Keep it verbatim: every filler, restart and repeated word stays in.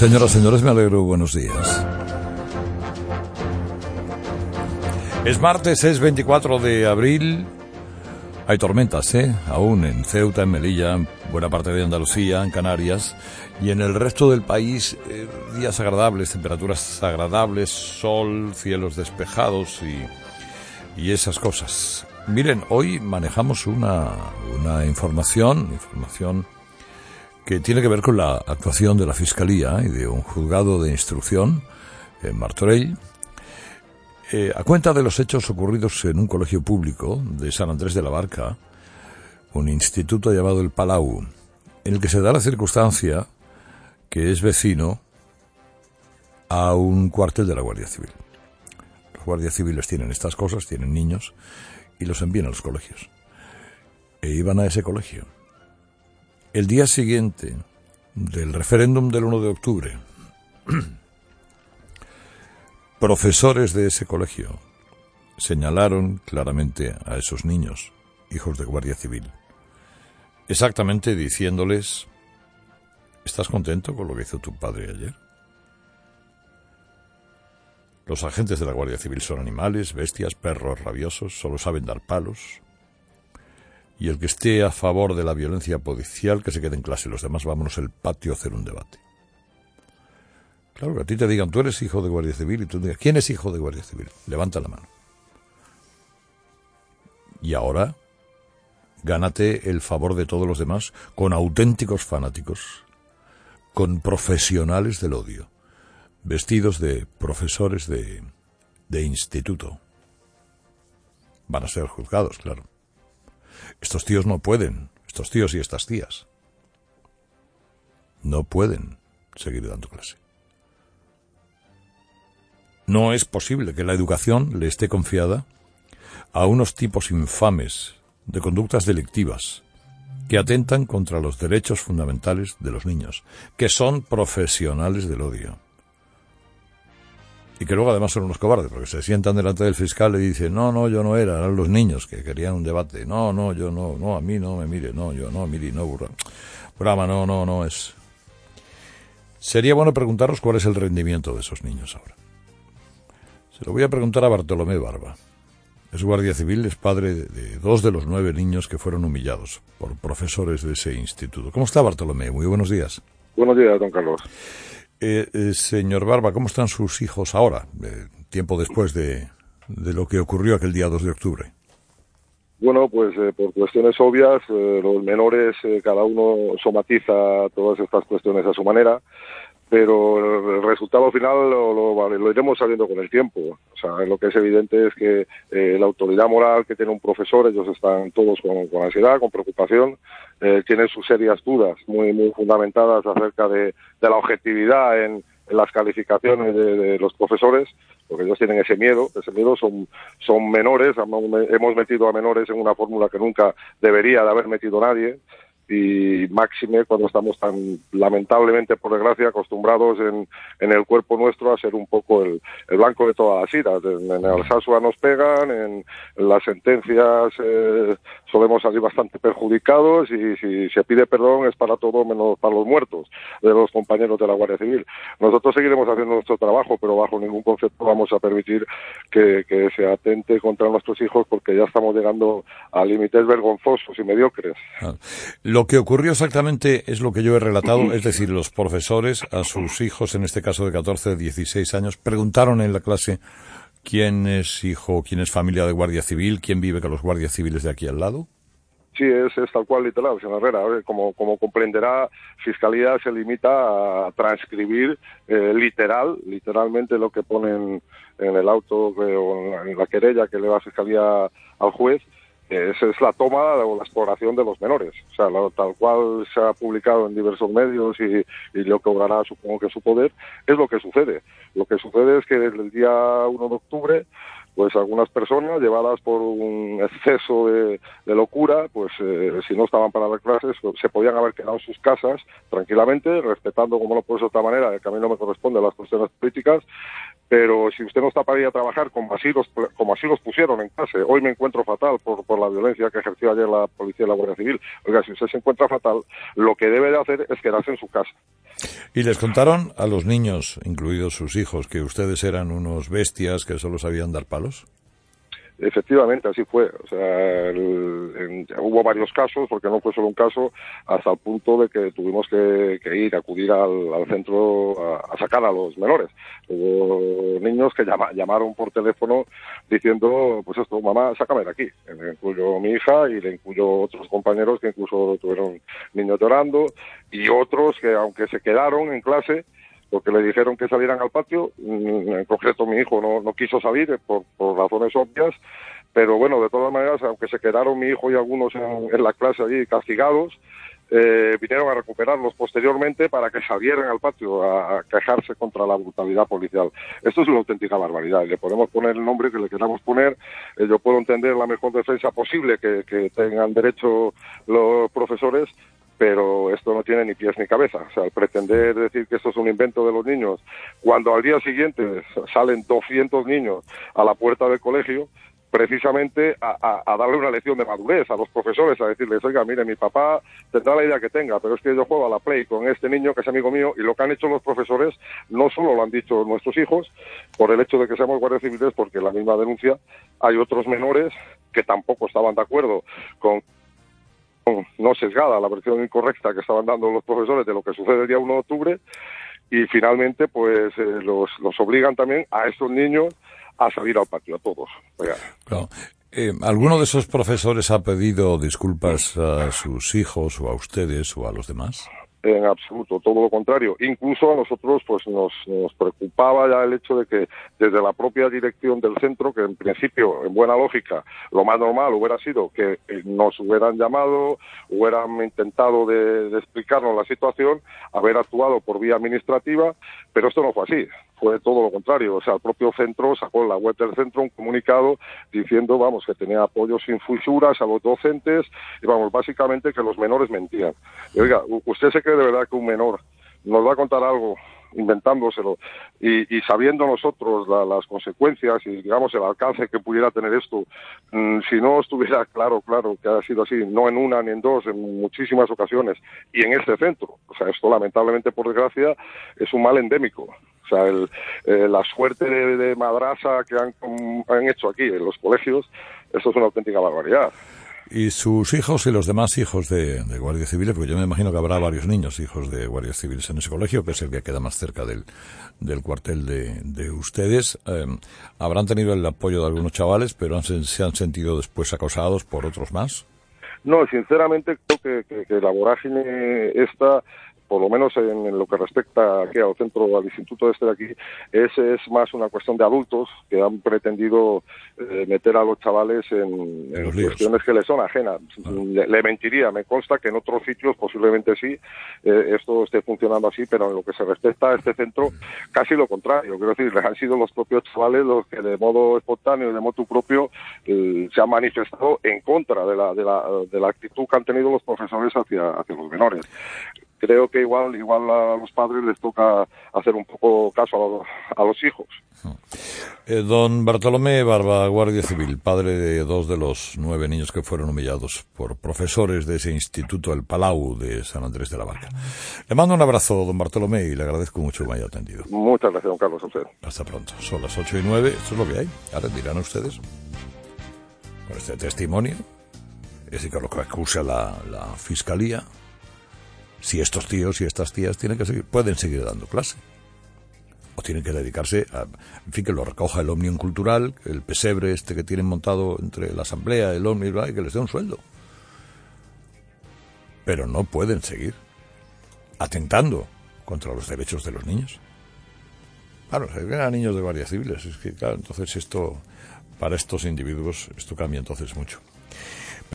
Señoras, señores, me alegro. Buenos días. Es martes, es veinticuatro de abril. Hay tormentas, ¿eh? Aún en Ceuta, en Melilla, en buena parte de Andalucía, en Canarias. Y en el resto del país, eh, días agradables, temperaturas agradables, sol, cielos despejados y, y esas cosas. Miren, hoy manejamos una, una información, información que tiene que ver con la actuación de la Fiscalía y de un juzgado de instrucción en Martorell, eh, a cuenta de los hechos ocurridos en un colegio público de San Andrés de la Barca, un instituto llamado El Palau, en el que se da la circunstancia que es vecino a un cuartel de la Guardia Civil. Los guardias civiles tienen estas cosas, tienen niños, y los envían a los colegios. E iban a ese colegio. El día siguiente del referéndum del uno de octubre, profesores de ese colegio señalaron claramente a esos niños, hijos de Guardia Civil, exactamente diciéndoles: ¿estás contento con lo que hizo tu padre ayer? Los agentes de la Guardia Civil son animales, bestias, perros rabiosos, solo saben dar palos. Y el que esté a favor de la violencia policial, que se quede en clase. Los demás vámonos al patio a hacer un debate. Claro, que a ti te digan, tú eres hijo de Guardia Civil, y tú digas, ¿quién es hijo de Guardia Civil? Levanta la mano. Y ahora, gánate el favor de todos los demás con auténticos fanáticos, con profesionales del odio, vestidos de profesores de, de instituto. Van a ser juzgados, claro. Estos tíos no pueden, estos tíos y estas tías, no pueden seguir dando clase. No es posible que la educación le esté confiada a unos tipos infames de conductas delictivas que atentan contra los derechos fundamentales de los niños, que son profesionales del odio. Y que luego además son unos cobardes, porque se sientan delante del fiscal y dicen, no, no, yo no era, eran los niños que querían un debate. No, no, yo no, no, a mí no me mire, no, yo no, mire, no, burra. Brama, no, no, no es. Sería bueno preguntaros cuál es el rendimiento de esos niños ahora. Se lo voy a preguntar a Bartolomé Barba. Es guardia civil, es padre de, de dos de los nueve niños que fueron humillados por profesores de ese instituto. ¿Cómo está, Bartolomé? Muy buenos días. Buenos días, don Carlos. Eh, eh, señor Barba, ¿cómo están sus hijos ahora, eh, tiempo después de, de lo que ocurrió aquel día dos de octubre? Bueno, pues eh, por cuestiones obvias, eh, los menores, eh, cada uno somatiza todas estas cuestiones a su manera, pero el resultado final lo, lo, lo iremos sabiendo con el tiempo. O sea, lo que es evidente es que eh, la autoridad moral que tiene un profesor, ellos están todos con, con ansiedad, con preocupación, eh, tienen sus serias dudas muy muy fundamentadas acerca de, de la objetividad en, en las calificaciones de, de los profesores, porque ellos tienen ese miedo, ese miedo son, son menores, hemos metido a menores en una fórmula que nunca debería de haber metido nadie, y máxime cuando estamos tan lamentablemente, por desgracia, acostumbrados en, en el cuerpo nuestro a ser un poco el, el blanco de todas las iras. En, en el Alsasua nos pegan, en, en las sentencias eh, solemos salir bastante perjudicados, y si se pide perdón es para todo menos para los muertos de los compañeros de la Guardia Civil. Nosotros seguiremos haciendo nuestro trabajo, pero bajo ningún concepto vamos a permitir que, que se atente contra nuestros hijos, porque ya estamos llegando a límites vergonzosos y mediocres. Ah. Lo que ocurrió exactamente es lo que yo he relatado, es decir, los profesores a sus hijos, en este caso de catorce, dieciséis años, preguntaron en la clase quién es hijo, quién es familia de Guardia Civil, quién vive con los guardias civiles de aquí al lado. Sí, es, es tal cual, literal, señor Herrera. Como, como comprenderá, Fiscalía se limita a transcribir eh, literal, literalmente lo que ponen en el auto eh, o en la querella que le da Fiscalía al juez. Esa es la toma o la exploración de los menores. O sea, lo, tal cual se ha publicado en diversos medios y, y lo que obrará, supongo que su poder, es lo que sucede. Lo que sucede es que desde el día uno de octubre pues algunas personas, llevadas por un exceso de, de locura, pues eh, si no estaban para las clases, pues, se podían haber quedado en sus casas tranquilamente, respetando, como no puede ser de otra manera, que a mí no me corresponde las cuestiones políticas, pero si usted no está para ir a trabajar, como así los, como así los pusieron en clase, hoy me encuentro fatal por, por la violencia que ejerció ayer la policía y la Guardia Civil. Oiga, si usted se encuentra fatal, lo que debe de hacer es quedarse en su casa. Y les contaron a los niños, incluidos sus hijos, que ustedes eran unos bestias que solo sabían dar palos. Efectivamente, así fue. O sea, el, en, hubo varios casos, porque no fue solo un caso, hasta el punto de que tuvimos que, que ir, acudir al, al centro a, a sacar a los menores. Hubo niños que llama, llamaron por teléfono diciendo, pues esto, mamá, sácame de aquí. Le incluyo mi hija y le incluyo otros compañeros que incluso tuvieron niños llorando, y otros que, aunque se quedaron en clase, porque le dijeron que salieran al patio, en concreto mi hijo no, no quiso salir por, por razones obvias, pero bueno, de todas maneras, aunque se quedaron mi hijo y algunos en, en la clase allí castigados, eh, vinieron a recuperarlos posteriormente para que salieran al patio a, a quejarse contra la brutalidad policial. Esto es una auténtica barbaridad, le podemos poner el nombre que le queramos poner, eh, yo puedo entender la mejor defensa posible que, que tengan derecho los profesores, pero esto no tiene ni pies ni cabeza. O sea, el pretender decir que esto es un invento de los niños, cuando al día siguiente salen doscientos niños a la puerta del colegio, precisamente a, a, a darle una lección de madurez a los profesores, a decirles, oiga, mire, mi papá tendrá la idea que tenga, pero es que yo juego a la Play con este niño que es amigo mío, y lo que han hecho los profesores no solo lo han dicho nuestros hijos, por el hecho de que seamos guardias civiles, porque en la misma denuncia hay otros menores que tampoco estaban de acuerdo con no sesgada, la versión incorrecta que estaban dando los profesores de lo que sucede el día uno de octubre, y finalmente pues eh, los, los obligan también a estos niños a salir al patio, a todos. Claro. Eh, ¿Alguno de esos profesores ha pedido disculpas a sus hijos o a ustedes o a los demás? En absoluto, todo lo contrario. Incluso a nosotros pues nos, nos preocupaba ya el hecho de que desde la propia dirección del centro, que en principio, en buena lógica, lo más normal hubiera sido que nos hubieran llamado, hubieran intentado de, de explicarnos la situación, haber actuado por vía administrativa, pero esto no fue así. Fue todo lo contrario. O sea, el propio centro sacó en la web del centro un comunicado diciendo, vamos, que tenía apoyo sin fisuras a los docentes y, vamos, básicamente que los menores mentían. Y, oiga, ¿usted se cree de verdad que un menor nos va a contar algo inventándoselo y, y sabiendo nosotros la, las consecuencias y, digamos, el alcance que pudiera tener esto, mmm, si no estuviera claro, claro, que ha sido así, no en una ni en dos, en muchísimas ocasiones, y en este centro? O sea, esto lamentablemente, por desgracia, es un mal endémico. O sea, el, eh, la suerte de, de madraza que han, han hecho aquí en los colegios, esto es una auténtica barbaridad. ¿Y sus hijos y los demás hijos de, de guardias civiles? Porque yo me imagino que habrá varios niños hijos de guardias civiles en ese colegio, que es el que queda más cerca del, del cuartel de, de ustedes. Eh, ¿Habrán tenido el apoyo de algunos chavales, pero han, se han sentido después acosados por otros más? No, sinceramente creo que, que, que la vorágine esta, por lo menos en, en lo que respecta aquí al centro, al instituto este de aquí, es, es más una cuestión de adultos que han pretendido eh, meter a los chavales en, en cuestiones que les son ajenas. Ah. Le, le mentiría, me consta que en otros sitios posiblemente sí, eh, esto esté funcionando así, pero en lo que se respecta a este centro, casi lo contrario. Quiero decir, han sido los propios chavales los que de modo espontáneo y de modo propio eh, se han manifestado en contra de la, de la, de la actitud que han tenido los profesores hacia, hacia los menores. Creo que igual igual a los padres les toca hacer un poco caso a los, a los hijos. Eh, don Bartolomé Barba, guardia civil, padre de dos de los nueve niños que fueron humillados por profesores de ese instituto, el Palau de San Andrés de la Barca. Le mando un abrazo, don Bartolomé, y le agradezco mucho que me haya atendido. Muchas gracias, don Carlos, a usted. Hasta pronto. Son las ocho y nueve, esto es lo que hay. Ahora dirán ustedes, con este testimonio, es decir, lo que acusa la, la Fiscalía, si estos tíos y estas tías tienen que seguir, pueden seguir dando clase. O tienen que dedicarse a, en fin, que lo recoja el Òmnium Cultural, el pesebre este que tienen montado entre la Asamblea, el Òmnium, y que les dé un sueldo. Pero no pueden seguir atentando contra los derechos de los niños. Claro, se ven a niños de guardias civiles. Es que, claro, entonces esto, para estos individuos, esto cambia entonces mucho.